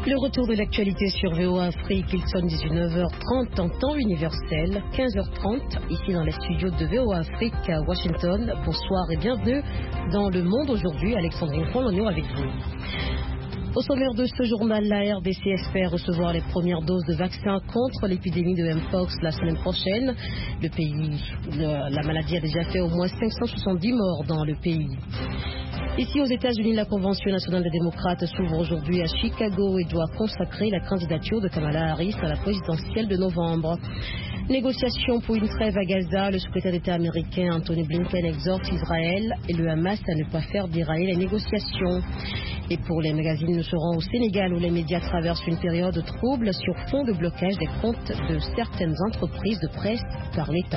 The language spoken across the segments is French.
Le retour de l'actualité sur VOA Afrique, il sonne 19h30 en temps universel, 15h30 ici dans les studios de VOA Afrique à Washington. Bonsoir et bienvenue dans Le Monde aujourd'hui. Alexandrine Font-Lognon avec vous. Au sommaire de ce journal, la RDC espère recevoir les premières doses de vaccins contre l'épidémie de Mpox la semaine prochaine. La maladie a déjà fait au moins 570 morts dans le pays. Ici aux États-Unis, la Convention nationale des démocrates s'ouvre aujourd'hui à Chicago et doit consacrer la candidature de Kamala Harris à la présidentielle de novembre. Négociations pour une trêve à Gaza, le secrétaire d'État américain Anthony Blinken exhorte Israël et le Hamas à ne pas faire dérailler les négociations. Et pour les magazines, nous serons au Sénégal où les médias traversent une période trouble sur fond de blocage des comptes de certaines entreprises de presse par l'État.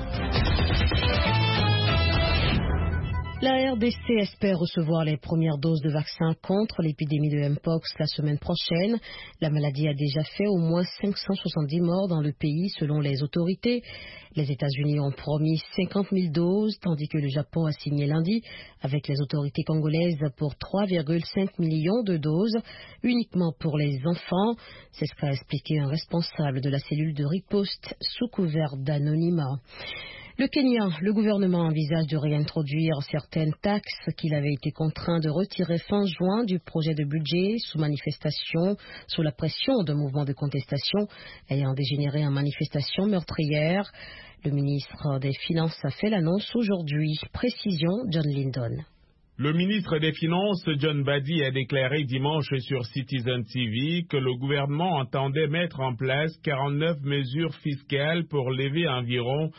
La RDC espère recevoir les premières doses de vaccins contre l'épidémie de Mpox la semaine prochaine. La maladie a déjà fait au moins 570 morts dans le pays selon les autorités. Les États-Unis ont promis 50 000 doses, tandis que le Japon a signé lundi avec les autorités congolaises pour 3,5 millions de doses, uniquement pour les enfants. C'est ce qu'a expliqué un responsable de la cellule de riposte sous couvert d'anonymat. Le Kenya, le gouvernement envisage de réintroduire certaines taxes qu'il avait été contraint de retirer fin juin du projet de budget sous manifestation, sous la pression d'un mouvement de contestation ayant dégénéré en manifestation meurtrière. Le ministre des Finances a fait l'annonce aujourd'hui. Précision, John Lyndon. Le ministre des Finances, John Badi, a déclaré dimanche sur Citizen TV que le gouvernement entendait mettre en place 49 mesures fiscales pour lever environ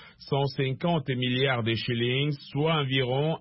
150 milliards de shillings, soit environ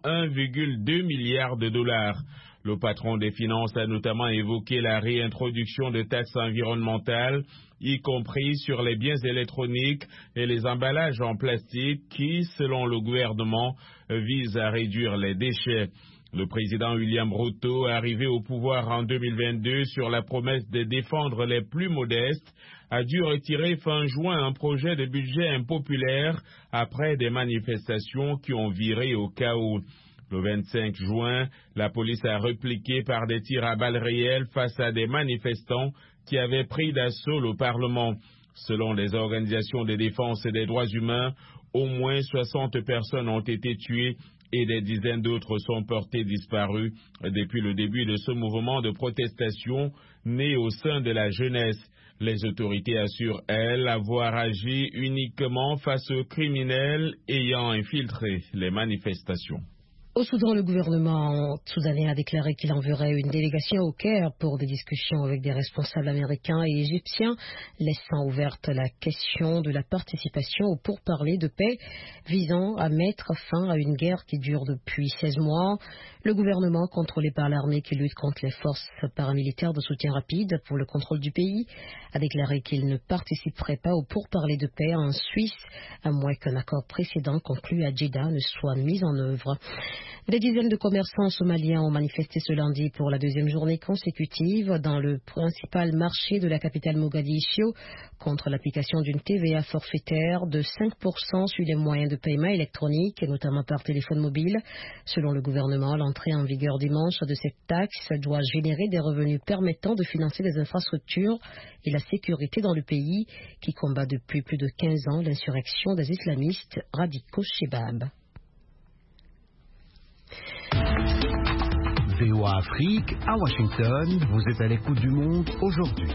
1,2 milliard de dollars. Le patron des finances a notamment évoqué la réintroduction de taxes environnementales, y compris sur les biens électroniques et les emballages en plastique qui, selon le gouvernement, visent à réduire les déchets. Le président William Ruto, arrivé au pouvoir en 2022 sur la promesse de défendre les plus modestes, a dû retirer fin juin un projet de budget impopulaire après des manifestations qui ont viré au chaos. Le 25 juin, la police a répliqué par des tirs à balles réelles face à des manifestants qui avaient pris d'assaut le Parlement. Selon les organisations de défense des droits humains, au moins 60 personnes ont été tuées et des dizaines d'autres sont portées disparues depuis le début de ce mouvement de protestation né au sein de la jeunesse. Les autorités assurent, elles, avoir agi uniquement face aux criminels ayant infiltré les manifestations. Au Soudan, le gouvernement soudanais a déclaré qu'il enverrait une délégation au Caire pour des discussions avec des responsables américains et égyptiens, laissant ouverte la question de la participation aux pourparlers de paix visant à mettre fin à une guerre qui dure depuis 16 mois. Le gouvernement, contrôlé par l'armée qui lutte contre les forces paramilitaires de soutien rapide pour le contrôle du pays, a déclaré qu'il ne participerait pas aux pourparlers de paix en Suisse, à moins qu'un accord précédent conclu à Jeddah ne soit mis en œuvre. Des dizaines de commerçants somaliens ont manifesté ce lundi pour la deuxième journée consécutive dans le principal marché de la capitale Mogadiscio contre l'application d'une TVA forfaitaire de 5% sur les moyens de paiement électronique et notamment par téléphone mobile. Selon le gouvernement, l'entrée en vigueur dimanche de cette taxe doit générer des revenus permettant de financer des infrastructures et la sécurité dans le pays qui combat depuis plus de 15 ans l'insurrection des islamistes radicaux Shebab. VOA Afrique, à Washington, vous êtes à l'écoute du monde aujourd'hui.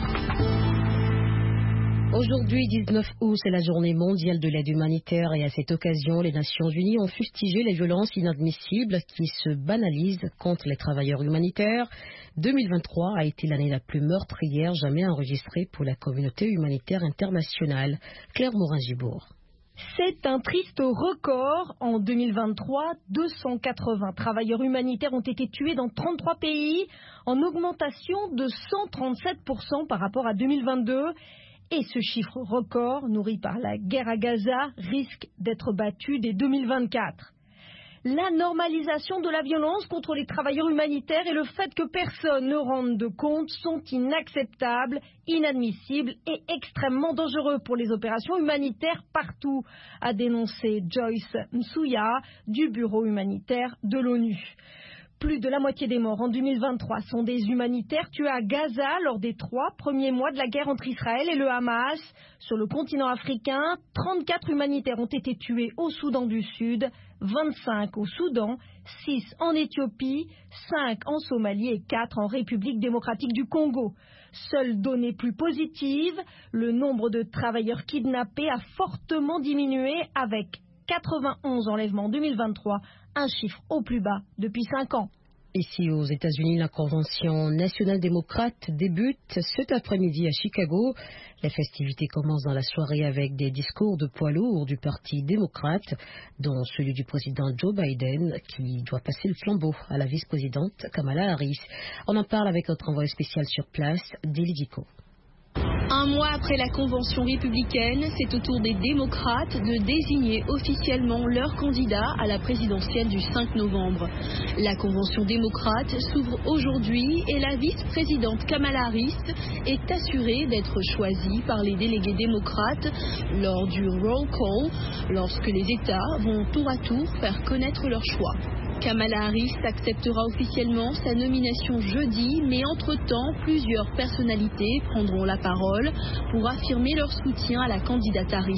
Aujourd'hui, 19 août, c'est la journée mondiale de l'aide humanitaire et à cette occasion, les Nations Unies ont fustigé les violences inadmissibles qui se banalisent contre les travailleurs humanitaires. 2023 a été l'année la plus meurtrière jamais enregistrée pour la communauté humanitaire internationale. Claire Morin-Gibourg. C'est un triste record. En 2023, 280 travailleurs humanitaires ont été tués dans 33 pays, en augmentation de 137% par rapport à 2022. Et ce chiffre record, nourri par la guerre à Gaza, risque d'être battu dès 2024. La normalisation de la violence contre les travailleurs humanitaires et le fait que personne ne rende de compte sont inacceptables, inadmissibles et extrêmement dangereux pour les opérations humanitaires partout, a dénoncé Joyce Msuya du Bureau humanitaire de l'ONU. Plus de la moitié des morts en 2023 sont des humanitaires tués à Gaza lors des 3 premiers mois de la guerre entre Israël et le Hamas. Sur le continent africain, 34 humanitaires ont été tués au Soudan du Sud, 25 au Soudan, 6 en Éthiopie, 5 en Somalie et 4 en République démocratique du Congo. Seule donnée plus positive, le nombre de travailleurs kidnappés a fortement diminué avec 91 enlèvements en 2023, un chiffre au plus bas depuis 5 ans. Ici aux États-Unis, la Convention nationale démocrate débute cet après-midi à Chicago. Les festivités commencent dans la soirée avec des discours de poids lourds du Parti démocrate, dont celui du président Joe Biden, qui doit passer le flambeau à la vice-présidente Kamala Harris. On en parle avec notre envoyé spécial sur place, Deli Dico. Un mois après la convention républicaine, c'est au tour des démocrates de désigner officiellement leur candidat à la présidentielle du 5 novembre. La convention démocrate s'ouvre aujourd'hui et la vice-présidente Kamala Harris est assurée d'être choisie par les délégués démocrates lors du roll call, lorsque les États vont tour à tour faire connaître leur choix. Kamala Harris acceptera officiellement sa nomination jeudi, mais entre-temps, plusieurs personnalités prendront la parole pour affirmer leur soutien à la candidate Harris.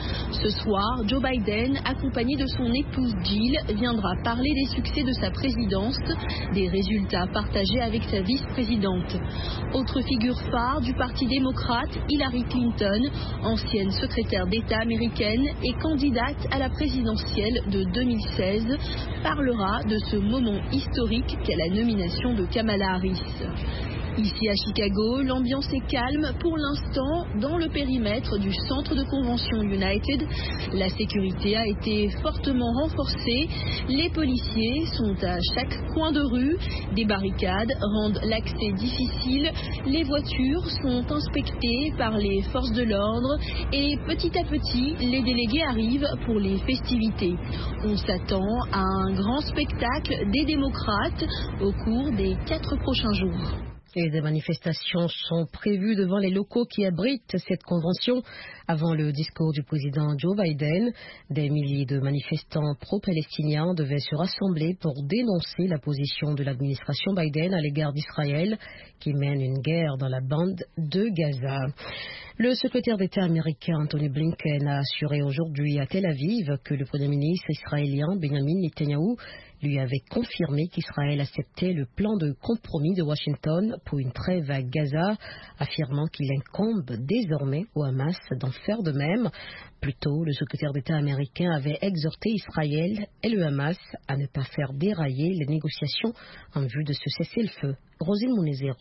Ce soir, Joe Biden, accompagné de son épouse Jill, viendra parler des succès de sa présidence, des résultats partagés avec sa vice-présidente. Autre figure phare du Parti démocrate, Hillary Clinton, ancienne secrétaire d'État américaine et candidate à la présidentielle de 2016, parlera de ce moment historique qu'est la nomination de Kamala Harris. Ici à Chicago, l'ambiance est calme pour l'instant dans le périmètre du centre de convention United. La sécurité a été fortement renforcée. Les policiers sont à chaque coin de rue. Des barricades rendent l'accès difficile. Les voitures sont inspectées par les forces de l'ordre et petit à petit, les délégués arrivent pour les festivités. On s'attend à un grand spectacle des démocrates au cours des 4 prochains jours. Et des manifestations sont prévues devant les locaux qui abritent cette convention. Avant le discours du président Joe Biden, des milliers de manifestants pro-palestiniens devaient se rassembler pour dénoncer la position de l'administration Biden à l'égard d'Israël, qui mène une guerre dans la bande de Gaza. Le secrétaire d'État américain Antony Blinken a assuré aujourd'hui à Tel Aviv que le premier ministre israélien Benjamin Netanyahu lui avait confirmé qu'Israël acceptait le plan de compromis de Washington pour une trêve à Gaza, affirmant qu'il incombe désormais au Hamas d'en faire de même. Plus tôt, le secrétaire d'État américain avait exhorté Israël et le Hamas à ne pas faire dérailler les négociations en vue de ce cessez-le-feu. Rosine Mounezero.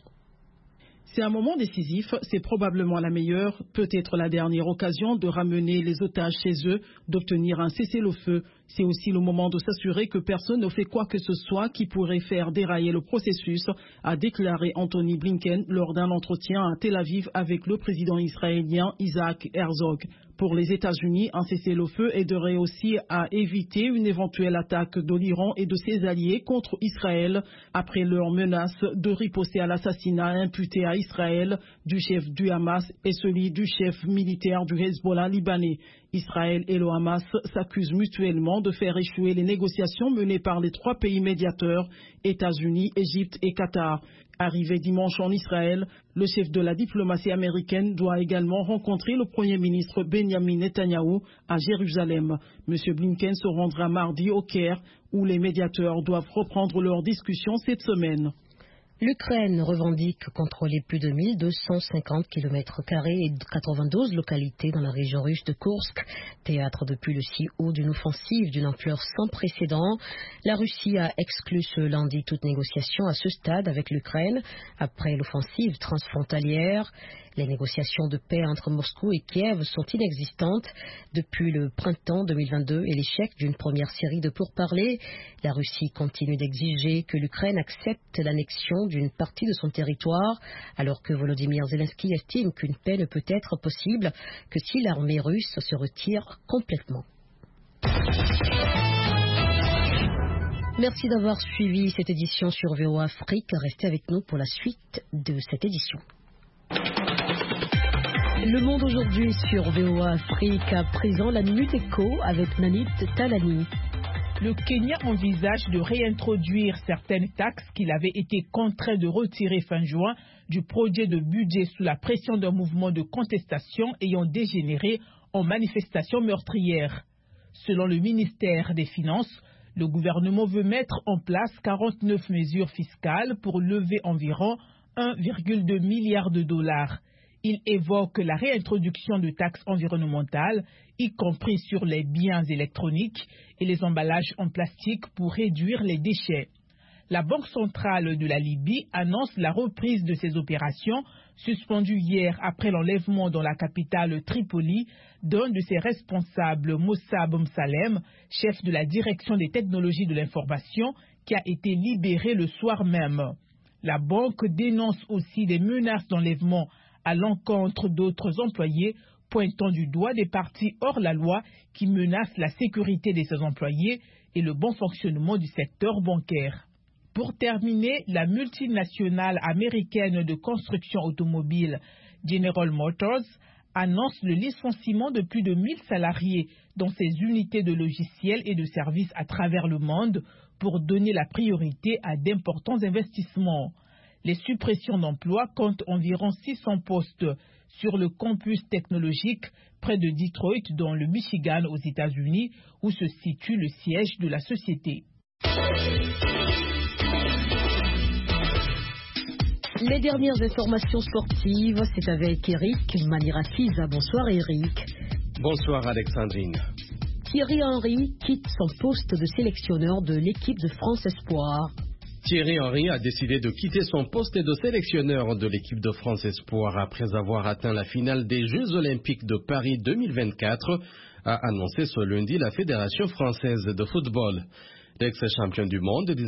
C'est un moment décisif, c'est probablement la meilleure, peut-être la dernière occasion de ramener les otages chez eux, d'obtenir un cessez-le-feu. C'est aussi le moment de s'assurer que personne ne fait quoi que ce soit qui pourrait faire dérailler le processus, a déclaré Antony Blinken lors d'un entretien à Tel Aviv avec le président israélien Isaac Herzog. Pour les États-Unis, un cessez-le-feu aiderait aussi à éviter une éventuelle attaque de l'Iran et de ses alliés contre Israël après leur menace de riposter à l'assassinat imputé à Israël du chef du Hamas et celui du chef militaire du Hezbollah libanais. Israël et le Hamas s'accusent mutuellement de faire échouer les négociations menées par les 3 pays médiateurs, États-Unis, Égypte et Qatar. Arrivé dimanche en Israël, le chef de la diplomatie américaine doit également rencontrer le Premier ministre Benjamin Netanyahu à Jérusalem. M. Blinken se rendra mardi au Caire, où les médiateurs doivent reprendre leurs discussions cette semaine. L'Ukraine revendique contrôler plus de 1250 km² et 92 localités dans la région russe de Koursk, théâtre depuis le 6 août d'une offensive d'une ampleur sans précédent. La Russie a exclu ce lundi toute négociation à ce stade avec l'Ukraine après l'offensive transfrontalière. Les négociations de paix entre Moscou et Kiev sont inexistantes depuis le printemps 2022 et l'échec d'une première série de pourparlers. La Russie continue d'exiger que l'Ukraine accepte l'annexion d'une partie de son territoire, alors que Volodymyr Zelensky estime qu'une paix ne peut être possible que si l'armée russe se retire complètement. Merci d'avoir suivi cette édition sur VOA Afrique. Restez avec nous pour la suite de cette édition. Le monde aujourd'hui sur VOA Afrique, à présent la Minute Éco avec Nanit Talani. Le Kenya envisage de réintroduire certaines taxes qu'il avait été contraint de retirer fin juin du projet de budget sous la pression d'un mouvement de contestation ayant dégénéré en manifestation meurtrière. Selon le ministère des Finances, le gouvernement veut mettre en place 49 mesures fiscales pour lever environ 1,2 milliard de dollars. Il évoque la réintroduction de taxes environnementales, y compris sur les biens électroniques et les emballages en plastique pour réduire les déchets. La Banque centrale de la Libye annonce la reprise de ces opérations, suspendues hier après l'enlèvement dans la capitale Tripoli d'un de ses responsables, Moussa Bomsalem, chef de la direction des technologies de l'information, qui a été libéré le soir même. La banque dénonce aussi des menaces d'enlèvement à l'encontre d'autres employés, pointant du doigt des partis hors la loi qui menacent la sécurité de ses employés et le bon fonctionnement du secteur bancaire. Pour terminer, la multinationale américaine de construction automobile General Motors annonce le licenciement de plus de 1000 salariés dans ses unités de logiciels et de services à travers le monde pour donner la priorité à d'importants investissements. Les suppressions d'emplois comptent environ 600 postes sur le campus technologique près de Detroit, dans le Michigan, aux États-Unis, où se situe le siège de la société. Les dernières informations sportives, c'est avec Eric Manirakiza. Bonsoir Eric. Bonsoir Alexandrine. Thierry Henry quitte son poste de sélectionneur de l'équipe de France Espoir. Thierry Henry a décidé de quitter son poste de sélectionneur de l'équipe de France Espoir après avoir atteint la finale des Jeux Olympiques de Paris 2024, a annoncé ce lundi la Fédération française de football. L'ex-champion du monde de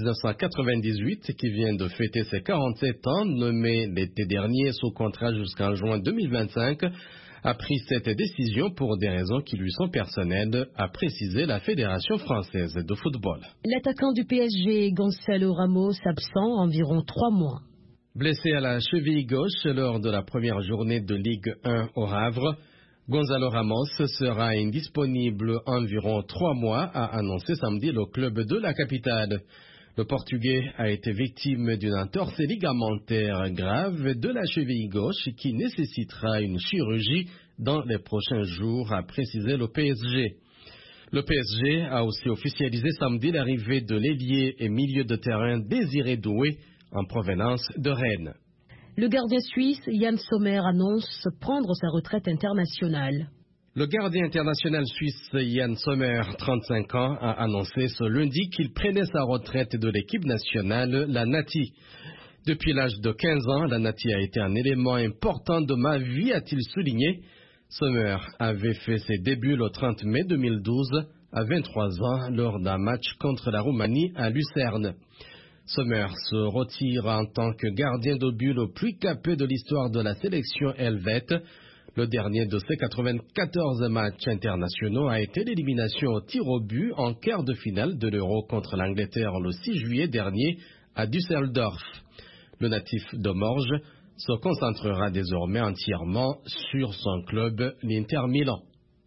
1998, qui vient de fêter ses 47 ans, nommé l'été dernier sous contrat jusqu'en juin 2025, a pris cette décision pour des raisons qui lui sont personnelles, a précisé la Fédération française de football. L'attaquant du PSG, Gonzalo Ramos, absent environ 3 mois. Blessé à la cheville gauche lors de la première journée de Ligue 1 au Havre, Gonzalo Ramos sera indisponible environ 3 mois, a annoncé samedi le club de la capitale. Le Portugais a été victime d'une entorse ligamentaire grave de la cheville gauche qui nécessitera une chirurgie dans les prochains jours, a précisé le PSG. Le PSG a aussi officialisé samedi l'arrivée de l'ailier et milieu de terrain Désiré Doué en provenance de Rennes. Le gardien suisse Yann Sommer annonce prendre sa retraite internationale. Le gardien international suisse Yann Sommer, 35 ans, a annoncé ce lundi qu'il prenait sa retraite de l'équipe nationale, la Nati. Depuis l'âge de 15 ans, la Nati a été un élément important de ma vie, a-t-il souligné. Sommer avait fait ses débuts le 30 mai 2012, à 23 ans, lors d'un match contre la Roumanie à Lucerne. Sommer se retire en tant que gardien de but le plus capé de l'histoire de la sélection helvète. Le dernier de ses 94 matchs internationaux a été l'élimination au tir au but en quart de finale de l'Euro contre l'Angleterre le 6 juillet dernier à Düsseldorf. Le natif de Morges se concentrera désormais entièrement sur son club, l'Inter Milan.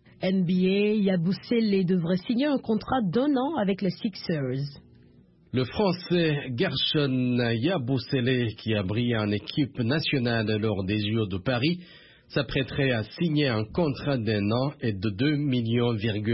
NBA, Yabusele devrait signer un contrat d'1 an avec les Sixers. Le Français Gershon Yabusele, qui a brillé en équipe nationale lors des JO de Paris, s'apprêterait à signer un contrat d'1 an et de 2,1 millions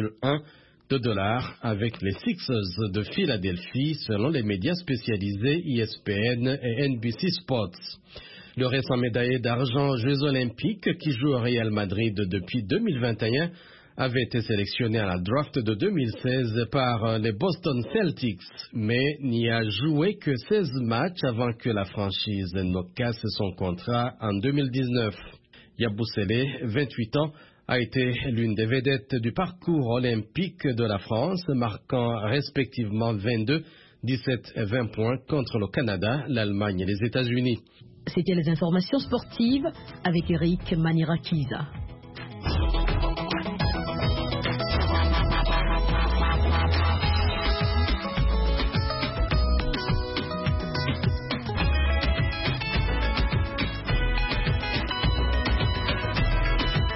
de dollars avec les Sixers de Philadelphie, selon les médias spécialisés ESPN et NBC Sports. Le récent médaillé d'argent aux Jeux Olympiques, qui joue au Real Madrid depuis 2021, avait été sélectionné à la draft de 2016 par les Boston Celtics, mais n'y a joué que 16 matchs avant que la franchise ne casse son contrat en 2019. Yabusele, 28 ans, a été l'une des vedettes du parcours olympique de la France, marquant respectivement 22, 17 et 20 points contre le Canada, l'Allemagne et les États-Unis. C'était les informations sportives avec Eric Manirakiza.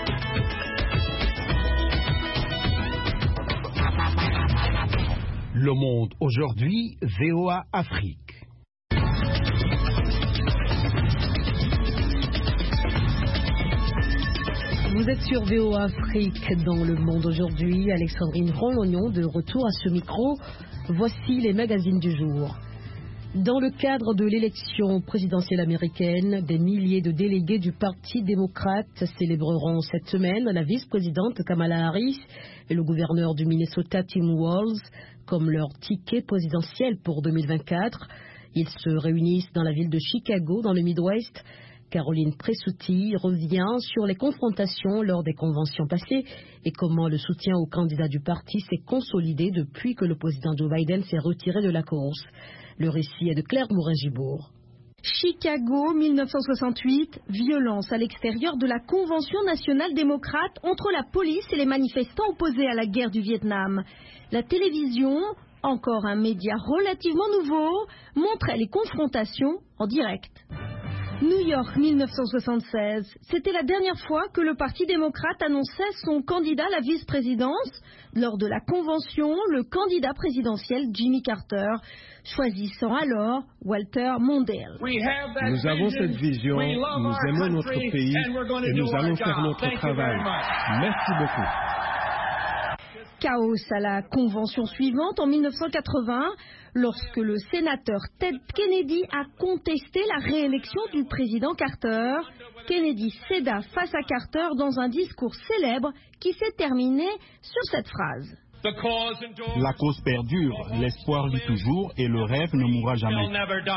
Le Monde aujourd'hui, VOA Afrique. Vous êtes sur VOA Afrique dans Le Monde aujourd'hui. Alexandrine Rolognon de retour à ce micro. Voici les magazines du jour. Dans le cadre de l'élection présidentielle américaine, des milliers de délégués du Parti démocrate célébreront cette semaine la vice-présidente Kamala Harris et le gouverneur du Minnesota Tim Walz comme leur ticket présidentiel pour 2024. Ils se réunissent dans la ville de Chicago, dans le Midwest. Caroline Presutti revient sur les confrontations lors des conventions passées et comment le soutien aux candidats du parti s'est consolidé depuis que le président Joe Biden s'est retiré de la course. Le récit est de Claire Mourin-Gibourg. Chicago, 1968, violence à l'extérieur de la Convention nationale démocrate entre la police et les manifestants opposés à la guerre du Vietnam. La télévision, encore un média relativement nouveau, montrait les confrontations en direct. New York, 1976. C'était la dernière fois que le Parti démocrate annonçait son candidat à la vice-présidence. Lors de la convention, le candidat présidentiel Jimmy Carter, choisissant alors Walter Mondale. Nous avons cette vision, nous aimons notre pays et nous allons faire notre travail. Merci beaucoup. Chaos à la convention suivante en 1980, lorsque le sénateur Ted Kennedy a contesté la réélection du président Carter. Kennedy céda face à Carter dans un discours célèbre qui s'est terminé sur cette phrase. La cause perdure, l'espoir vit toujours et le rêve ne mourra jamais.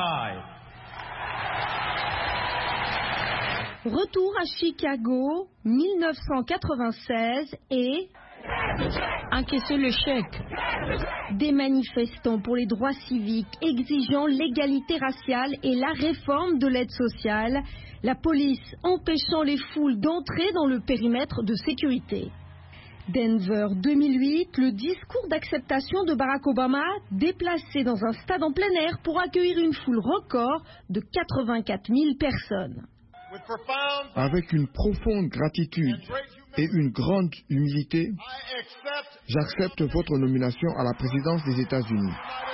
Retour à Chicago, 1996 et... encaisser le chèque. Des manifestants pour les droits civiques exigeant l'égalité raciale et la réforme de l'aide sociale, la police empêchant les foules d'entrer dans le périmètre de sécurité. Denver 2008, le discours d'acceptation de Barack Obama déplacé dans un stade en plein air pour accueillir une foule record de 84 000 personnes. Avec une profonde gratitude et une grande humilité, j'accepte votre nomination à la présidence des États-Unis.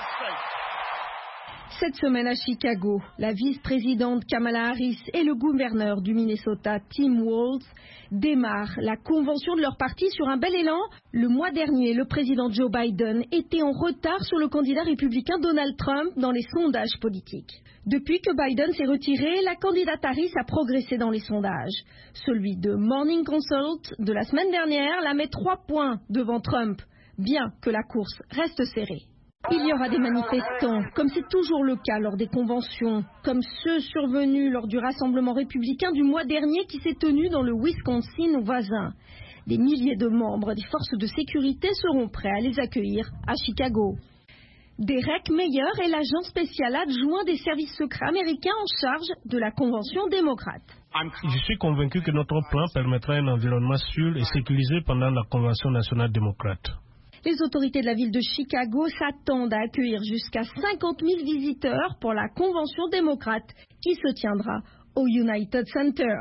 Cette semaine à Chicago, la vice-présidente Kamala Harris et le gouverneur du Minnesota Tim Walz démarrent la convention de leur parti sur un bel élan. Le mois dernier, le président Joe Biden était en retard sur le candidat républicain Donald Trump dans les sondages politiques. Depuis que Biden s'est retiré, la candidate Harris a progressé dans les sondages. Celui de Morning Consult de la semaine dernière la met 3 points devant Trump, bien que la course reste serrée. Il y aura des manifestants, comme c'est toujours le cas lors des conventions, comme ceux survenus lors du rassemblement républicain du mois dernier qui s'est tenu dans le Wisconsin voisin. Des milliers de membres des forces de sécurité seront prêts à les accueillir à Chicago. Derek Meyer est l'agent spécial adjoint des services secrets américains en charge de la Convention démocrate. Je suis convaincu que notre plan permettra un environnement sûr et sécurisé pendant la Convention nationale démocrate. Les autorités de la ville de Chicago s'attendent à accueillir jusqu'à 50 000 visiteurs pour la Convention démocrate qui se tiendra au United Center.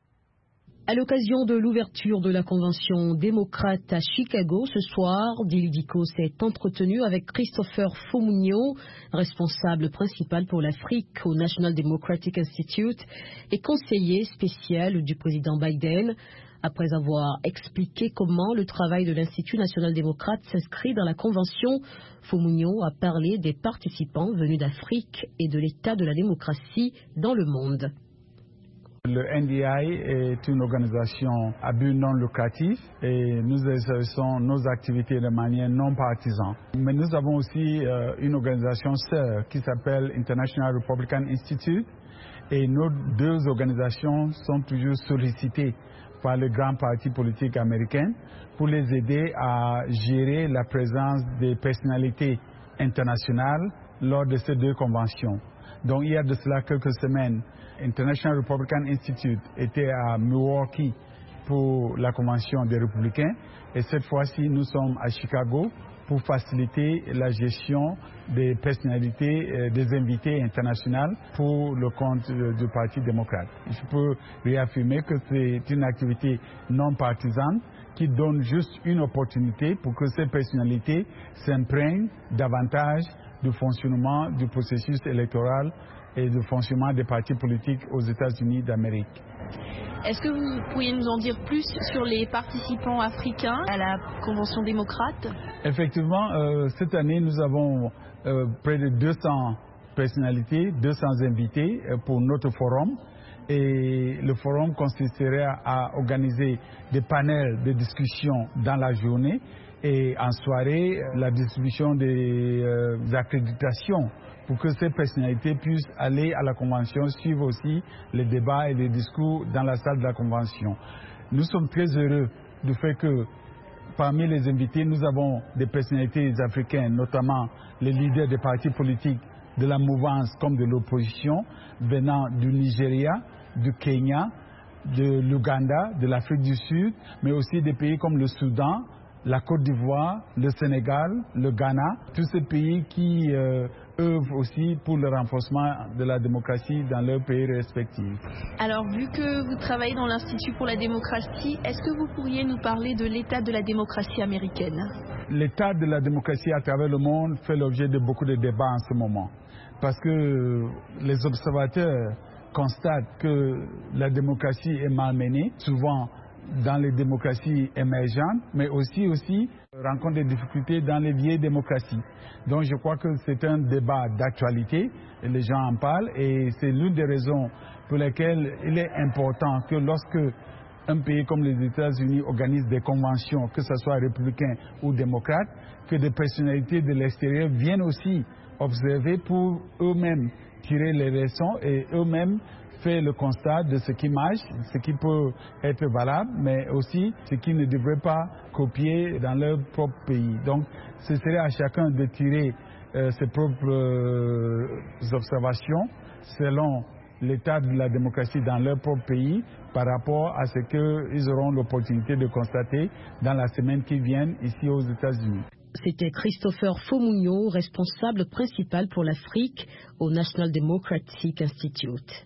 À l'occasion de l'ouverture de la Convention démocrate à Chicago ce soir, Dilidico s'est entretenu avec Christopher Fomunio, responsable principal pour l'Afrique au National Democratic Institute et conseiller spécial du président Biden. Après avoir expliqué comment le travail de l'Institut national démocrate s'inscrit dans la Convention, Fomunio a parlé des participants venus d'Afrique et de l'état de la démocratie dans le monde. Le NDI est une organisation à but non lucratif et nous exerçons nos activités de manière non partisane. Mais nous avons aussi une organisation sœur qui s'appelle International Republican Institute et nos deux organisations sont toujours sollicitées par les grands partis politiques américains pour les aider à gérer la présence des personnalités internationales lors de ces deux conventions. Donc il y a de cela quelques semaines, International Republican Institute était à Milwaukee pour la convention des républicains et cette fois-ci nous sommes à Chicago pour faciliter la gestion des personnalités, des invités internationaux pour le compte du Parti démocrate. Je peux réaffirmer que c'est une activité non partisane qui donne juste une opportunité pour que ces personnalités s'imprègnent davantage du fonctionnement du processus électoral et du fonctionnement des partis politiques aux États-Unis d'Amérique. Est-ce que vous pourriez nous en dire plus sur les participants africains à la Convention démocrate? Effectivement, cette année, nous avons près de 200 personnalités, 200 invités pour notre forum. Et le forum consisterait à organiser des panels de discussion dans la journée et en soirée, la distribution des accréditations pour que ces personnalités puissent aller à la convention, suivre aussi les débats et les discours dans la salle de la convention. Nous sommes très heureux du fait que parmi les invités, nous avons des personnalités africaines, notamment les leaders des partis politiques de la mouvance comme de l'opposition, venant du Nigeria, du Kenya, de l'Ouganda, de l'Afrique du Sud, mais aussi des pays comme le Soudan, la Côte d'Ivoire, le Sénégal, le Ghana, tous ces pays qui œuvrent aussi pour le renforcement de la démocratie dans leurs pays respectifs. Alors, vu que vous travaillez dans l'Institut pour la démocratie, est-ce que vous pourriez nous parler de l'état de la démocratie américaine? L'état de la démocratie à travers le monde fait l'objet de beaucoup de débats en ce moment, parce que les observateurs constatent que la démocratie est malmenée, souvent dans les démocraties émergentes, mais aussi rencontre des difficultés dans les vieilles démocraties. Donc je crois que c'est un débat d'actualité, et les gens en parlent, et c'est l'une des raisons pour lesquelles il est important que lorsque un pays comme les États-Unis organise des conventions, que ce soit républicains ou démocrates, que des personnalités de l'extérieur viennent aussi observer pour eux-mêmes tirer les leçons et eux-mêmes faire le constat de ce qui marche, ce qui peut être valable, mais aussi ce qui ne devrait pas copier dans leur propre pays. Donc, ce serait à chacun de tirer ses propres observations selon l'état de la démocratie dans leur propre pays par rapport à ce qu'ils auront l'opportunité de constater dans la semaine qui vient ici aux États-Unis. C'était Christopher Fomunyo, responsable principal pour l'Afrique au National Democratic Institute.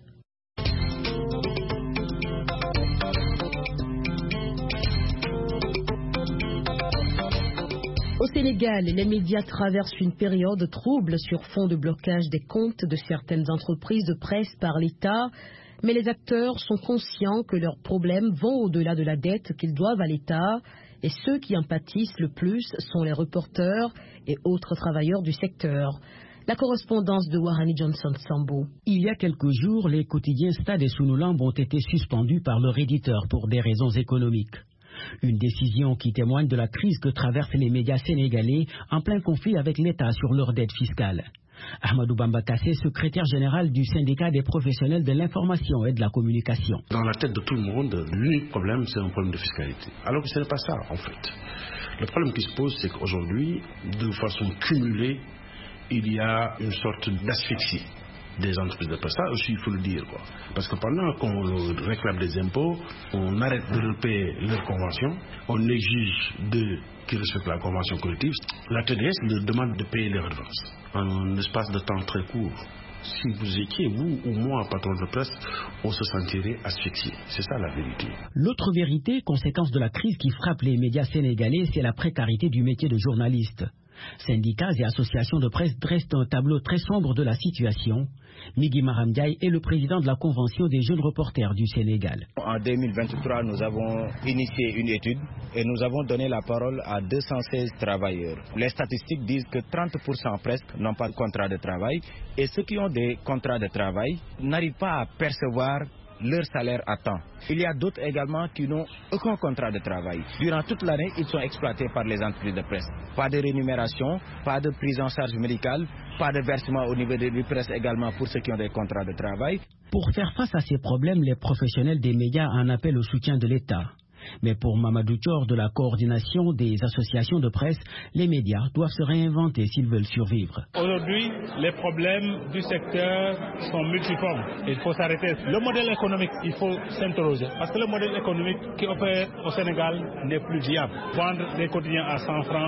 Au Sénégal, les médias traversent une période trouble sur fond de blocage des comptes de certaines entreprises de presse par l'État. Mais les acteurs sont conscients que leurs problèmes vont au-delà de la dette qu'ils doivent à l'État. Et ceux qui en pâtissent le plus sont les reporters et autres travailleurs du secteur. La correspondance de Warani Johnson Sambo. Il y a quelques jours, les quotidiens Stade et Sunulambe ont été suspendus par leur éditeur pour des raisons économiques. Une décision qui témoigne de la crise que traversent les médias sénégalais en plein conflit avec l'État sur leur dette fiscale. Ahmadou Bamba Kassé, secrétaire général du syndicat des professionnels de l'information et de la communication. Dans la tête de tout le monde, l'unique problème, c'est un problème de fiscalité. Alors que ce n'est pas ça, en fait. Le problème qui se pose, c'est qu'aujourd'hui, de façon cumulée, il y a une sorte d'asphyxie des entreprises de presse. Ça aussi, il faut le dire, quoi. Parce que pendant qu'on réclame des impôts, on arrête de payer leurs conventions, on exige qu'ils respectent la convention collective. La TDS leur demande de payer les redevances en un espace de temps très court. Si vous étiez, vous ou moi, patron de presse, on se sentirait asphyxié. C'est ça la vérité. L'autre vérité, conséquence de la crise qui frappe les médias sénégalais, c'est la précarité du métier de journaliste. Syndicats et associations de presse dressent un tableau très sombre de la situation. Migui Maram Ndiaye est le président de la Convention des jeunes reporters du Sénégal. En 2023, nous avons initié une étude et nous avons donné la parole à 216 travailleurs. Les statistiques disent que 30% presque n'ont pas de contrat de travail et ceux qui ont des contrats de travail n'arrivent pas à percevoir leur salaire à temps. Il y a d'autres également qui n'ont aucun contrat de travail. Durant toute l'année, ils sont exploités par les entreprises de presse. Pas de rémunération, pas de prise en charge médicale, pas de versement au niveau de la presse également pour ceux qui ont des contrats de travail. Pour faire face à ces problèmes, les professionnels des médias en appellent au soutien de l'État. Mais pour Mamadou Thior de la coordination des associations de presse, les médias doivent se réinventer s'ils veulent survivre. Aujourd'hui, les problèmes du secteur sont multiformes. Il faut s'arrêter. Le modèle économique, il faut s'interroger. Parce que le modèle économique qui opère au Sénégal n'est plus viable. Vendre des quotidiens à 100 francs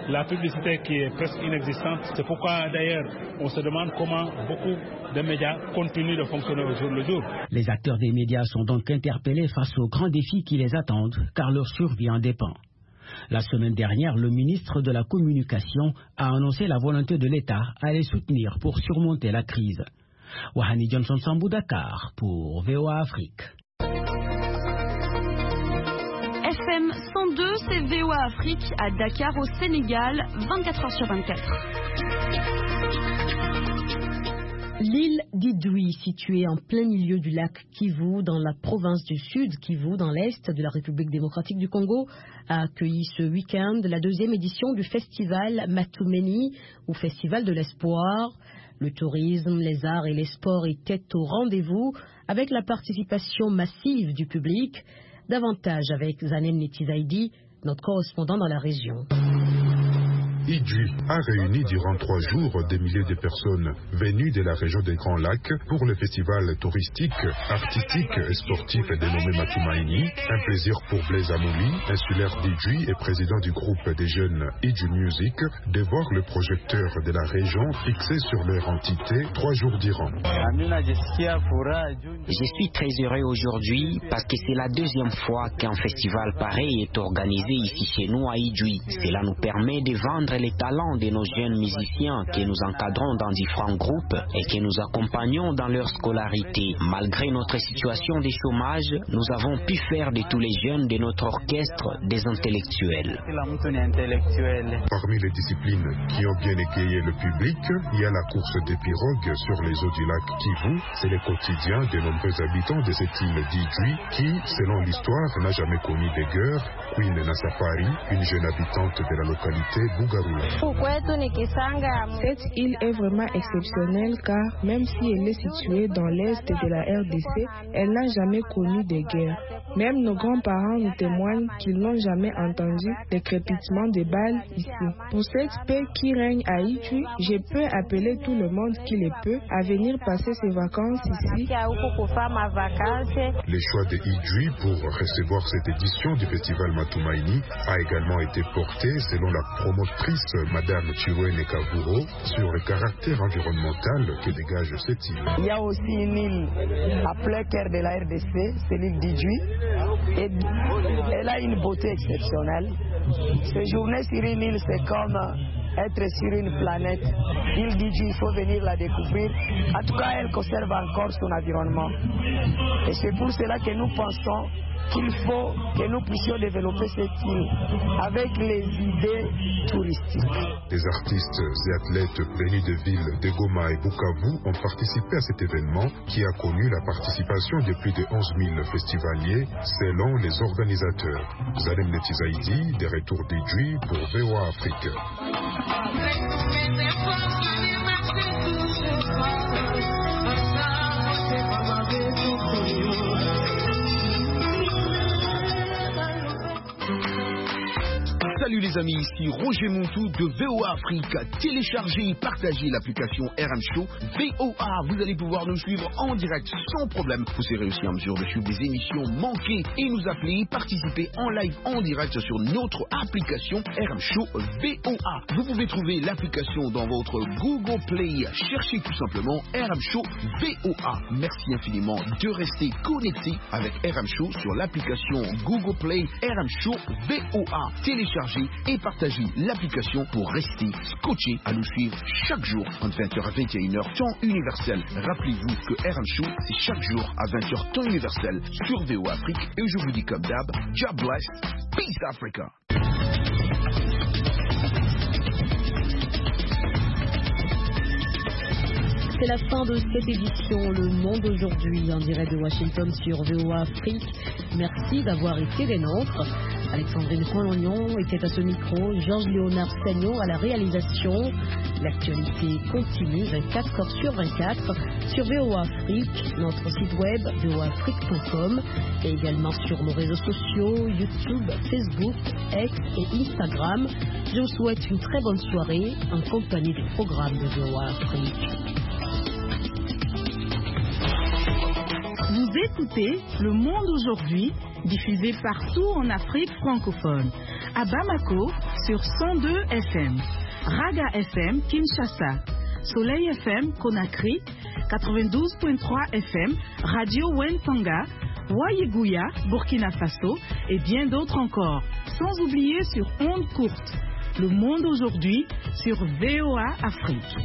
la publicité qui est presque inexistante. C'est pourquoi d'ailleurs on se demande comment beaucoup de médias continuent de fonctionner au jour le jour. Les acteurs des médias sont donc interpellés face aux grands défis qui les attendent, car leur survie en dépend. La semaine dernière, le ministre de la Communication a annoncé la volonté de l'État à les soutenir pour surmonter la crise. Wahani Johnson Sambou, Dakar pour VOA Afrique. FM 102, c'est VOA Afrique à Dakar au Sénégal, 24h/24. L'île d'Idjouï, située en plein milieu du lac Kivu, dans la province du Sud Kivu, dans l'est de la République démocratique du Congo, a accueilli ce week-end la 2e édition du festival Matumeni, ou Festival de l'Espoir. Le tourisme, les arts et les sports étaient au rendez-vous, avec la participation massive du public. Davantage avec Zanem Netizaidi, notre correspondant dans la région. Idjouï a réuni durant 3 jours des milliers de personnes venues de la région des Grands Lacs pour le festival touristique, artistique et sportif dénommé Matumaini. Un plaisir pour Blaise Amouli, insulaire d'Idjouï et président du groupe des jeunes Idjouï Music, de voir le projecteur de la région fixé sur leur entité 3 jours durant. Je suis très heureux aujourd'hui parce que c'est la 2e fois qu'un festival pareil est organisé ici chez nous à Idjouï. Cela nous permet de vendre les talents de nos jeunes musiciens que nous encadrons dans différents groupes et que nous accompagnons dans leur scolarité. Malgré notre situation de chômage, nous avons pu faire de tous les jeunes de notre orchestre des intellectuels. Parmi les disciplines qui ont bien égayé le public, il y a la course des pirogues sur les eaux du lac Kivu. C'est le quotidien de nombreux habitants de cette île d'Idjouï qui, selon l'histoire, n'a jamais connu de guerre. Queen Nasafari, une jeune habitante de la localité Bouga. Cette île est vraiment exceptionnelle car même si elle est située dans l'est de la RDC, elle n'a jamais connu de guerre. Même nos grands-parents nous témoignent qu'ils n'ont jamais entendu de crépitement de balles ici. Pour cette paix qui règne à Idjouï, je peux appeler tout le monde qui le peut à venir passer ses vacances ici. Le choix de Idjouï pour recevoir cette édition du festival Matumaini a également été porté, selon la promotrice Madame Chiwene Kavuro, sur le caractère environnemental que dégage cette île. Il y a aussi une île à plein cœur de la RDC, c'est l'île d'Idjouï. Et elle a une beauté exceptionnelle. Séjourner sur une île, c'est comme être sur une planète. L'île d'Idjouï, il faut venir la découvrir. En tout cas, elle conserve encore son environnement. Et c'est pour cela que nous pensons qu'il faut que nous puissions développer cette île avec les idées touristiques. Des artistes et athlètes venus de villes de Goma et Bukavu ont participé à cet événement qui a connu la participation de plus de 11 000 festivaliers selon les organisateurs. Zalem Netizaidi, des retours d'Idjouï pour VOA Afrique. Salut les amis, ici Roger Montou de VOA Afrique. Téléchargez et partagez l'application RM Show VOA. Vous allez pouvoir nous suivre en direct sans problème. Vous serez aussi en mesure de suivre des émissions manquées et nous appeler et participer en live en direct sur notre application RM Show VOA. Vous pouvez trouver l'application dans votre Google Play. Cherchez tout simplement RM Show VOA. Merci infiniment de rester connecté avec RM Show sur l'application Google Play RM Show VOA. Téléchargez et partagez l'application pour rester scotché à nous suivre chaque jour entre 20h à 21h temps universel. Rappelez-vous que RM Show c'est chaque jour à 20h temps universel sur VOA Afrique et je vous dis comme d'hab, God bless, peace Africa. C'est la fin de cette édition Le Monde aujourd'hui en direct de Washington sur VOA Afrique. Merci d'avoir été des nôtres. Alexandrine Coin-Lognon était à ce micro, Georges-Léonard Sagnon à la réalisation. L'actualité continue 24h/24 sur VOA Afrique, notre site web voaafrique.com et également sur nos réseaux sociaux, YouTube, Facebook, X et Instagram. Je vous souhaite une très bonne soirée en compagnie du programme de VOA Afrique. Vous écoutez Le Monde aujourd'hui, diffusé partout en Afrique francophone. À Bamako, sur 102 FM, Raga FM Kinshasa, Soleil FM Conakry, 92.3 FM, Radio Wentanga, Wayeguya, Burkina Faso et bien d'autres encore. Sans oublier sur ondes courtes. Le monde aujourd'hui sur VOA Afrique.